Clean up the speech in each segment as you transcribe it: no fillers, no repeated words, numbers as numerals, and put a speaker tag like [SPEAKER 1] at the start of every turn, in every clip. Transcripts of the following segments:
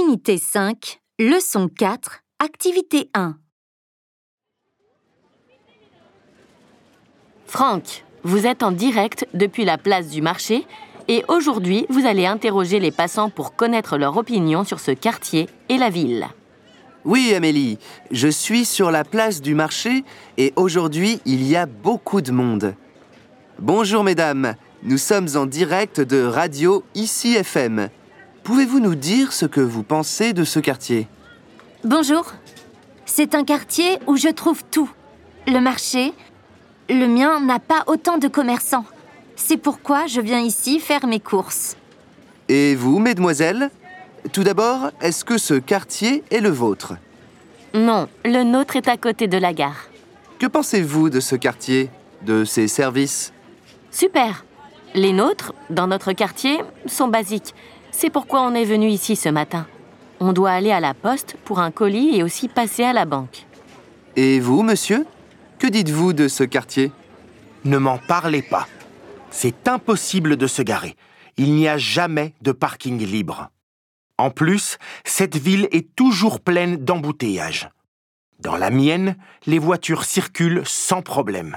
[SPEAKER 1] Unité 5, leçon 4, activité 1.
[SPEAKER 2] Franck, vous êtes en direct depuis la place du marché et aujourd'hui, vous allez interroger les passants pour connaître leur opinion sur ce quartier et la ville.
[SPEAKER 3] Oui, Amélie, je suis sur la place du marché et aujourd'hui, il y a beaucoup de monde. Bonjour mesdames, nous sommes en direct de Radio Ici FM. Pouvez-vous nous dire ce que vous pensez de ce quartier ?
[SPEAKER 1] Bonjour. C'est un quartier où je trouve tout. Le marché, le mien n'a pas autant de commerçants. C'est pourquoi je viens ici faire mes courses.
[SPEAKER 3] Et vous, mesdemoiselles ? Tout d'abord, est-ce que ce quartier est le vôtre ?
[SPEAKER 2] Non, le nôtre est à côté de la gare.
[SPEAKER 3] Que pensez-vous de ce quartier, de ses services ?
[SPEAKER 2] Super. Les nôtres, dans notre quartier, sont basiques. C'est pourquoi on est venu ici ce matin. On doit aller à la poste pour un colis et aussi passer à la banque.
[SPEAKER 3] Et vous, monsieur ? Que dites-vous de ce quartier ?
[SPEAKER 4] Ne m'en parlez pas. C'est impossible de se garer. Il n'y a jamais de parking libre. En plus, cette ville est toujours pleine d'embouteillages. Dans la mienne, les voitures circulent sans problème.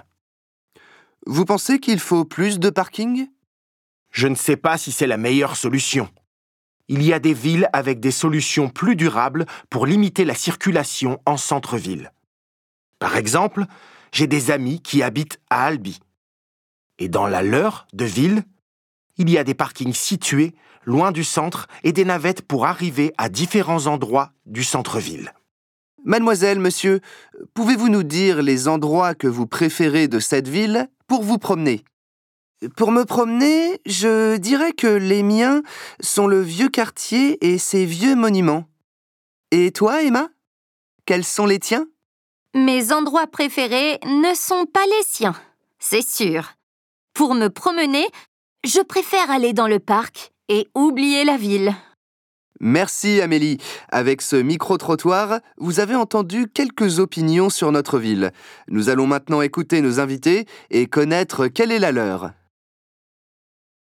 [SPEAKER 3] Vous pensez qu'il faut plus de parking ?
[SPEAKER 4] Je ne sais pas si c'est la meilleure solution. Il y a des villes avec des solutions plus durables pour limiter la circulation en centre-ville. Par exemple, j'ai des amis qui habitent à Albi. Et dans la leur de ville, il y a des parkings situés loin du centre et des navettes pour arriver à différents endroits du centre-ville.
[SPEAKER 3] Mademoiselle, monsieur, pouvez-vous nous dire les endroits que vous préférez de cette ville pour vous promener ? Pour me promener, je dirais que les miens sont le vieux quartier et ses vieux monuments. Et toi, Emma ? Quels sont les tiens ?
[SPEAKER 1] Mes endroits préférés ne sont pas les siens, c'est sûr. Pour me promener, je préfère aller dans le parc et oublier la ville.
[SPEAKER 3] Merci Amélie. Avec ce micro-trottoir, vous avez entendu quelques opinions sur notre ville. Nous allons maintenant écouter nos invités et connaître quelle est la leur.